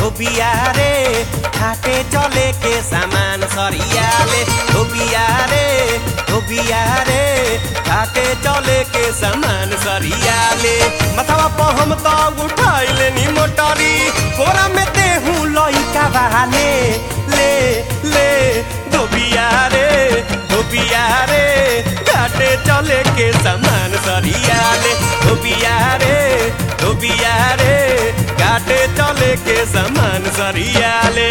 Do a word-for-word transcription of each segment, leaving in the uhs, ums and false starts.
धोबिया रे घाटे चले के सामान सरियाले धोबिया रे धोबिया रे घाटे चले के सामान सरियाले मथवा पर हम तो उठाइले नी मोटरी कोरा में देहू लइका वाले ले ले धोबिया रे धोबिया रे घाटे चले के सामान सरियाले धोबिया रे धोबिया रे घाटे चले के सामान सरियाले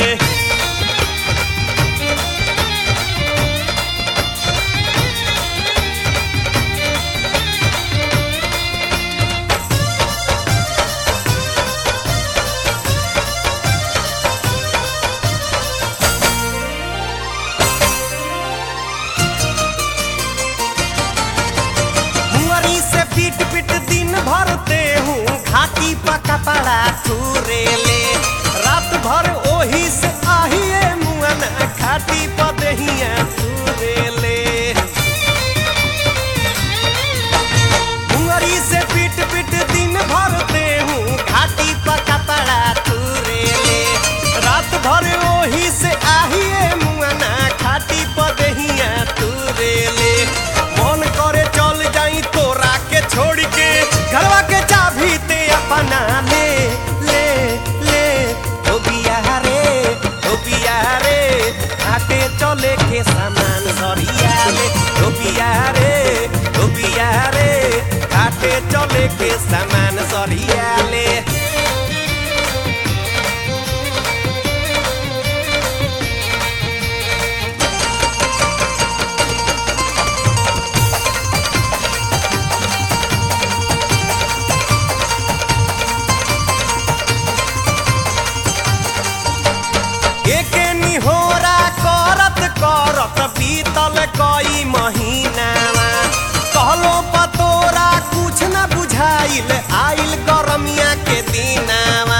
पीट पीट दिन भरते हूँ घाटी पर कपड़ा छुरेले रात भर ओही से आहिए मुअन घाटी पर दहिया छुरेले मुंगरी से पीट पीट दिन भरते हूँ घाटी पर कपड़ा छुरेले रात भर ओही से आहिए मुअन घाटी पर दहिया छुरेले मन करे चल जाई तोरा के छोड़ के घरवा के चाबी ते अपना ले ले ले धोबिया रे धोबिया रे घाटे चले के सामान सरियाले धोबिया रे धोबिया रे घाटे चले के सामान सरियाले करत बीतल कई महीनावा कहलो पतोरा कुछ न बुझाइल आइल गरमिया के दिनावा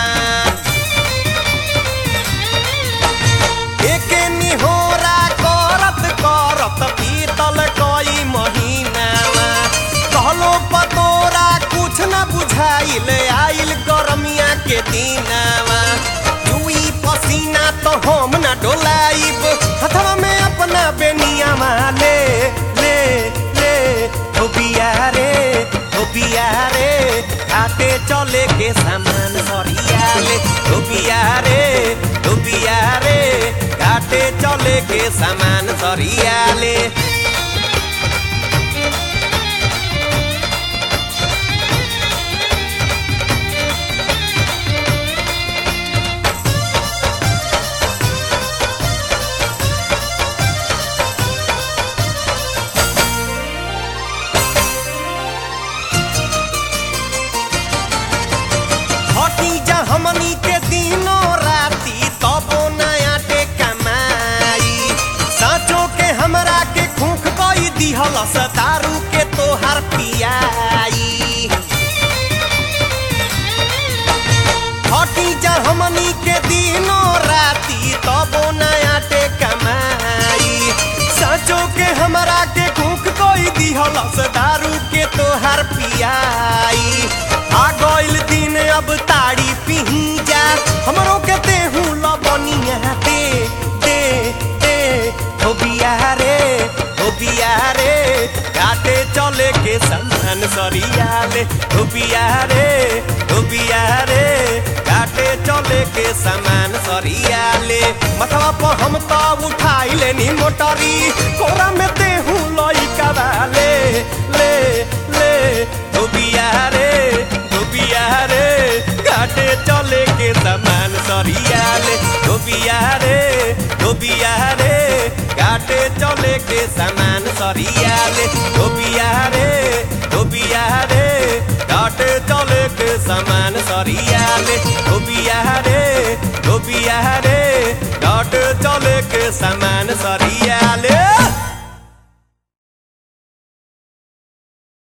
एके निहोरा करत करत बीतल कई महीनावा कहलो पतोरा कुछ न बुझाइल आइल गरमिया के दिनावा जुई पसीना तो हम न डोलाइब हथवा में अपना बेनिया माले ले ले धोबिया रे धोबिया रे घाटे चले के सामान सरियाले धोबिया रे धोबिया रे घाटे चले के सामान सरियाले हमनी के दिनों राती तबो नया टे कमाई साचो के हमरा के खूंख कई दिहल दारू के तोहार पियाई हटी जा हमनी के दिनों राती तबो नया टे कमाई साचो के हमरा के खूंख कई दिहल दारू के तोहार पियाई आ गइल दिन अब ताड़ी पिही जा हमरो के देहू लबनिया दे दे दे धोबिया रे धोबिया रे घाटे चले के सामान सरियाले धोबिया रे धोबिया रे घाटे चले के सामान सरियाले मथवा पर हम तो उठाइले नी मोटरी कोरा में देहू लइका वाले ले ले धोबिया रे धोबिया रे घाटे चले के सामान सरियाले धोबिया रे धोबिया रे घाटे चले के सामान सरियाले धोबिया रे धोबिया रे घाटे चले के सामान सरियाले धोबिया रे धोबिया रे घाटे चले के सामान सरियाले।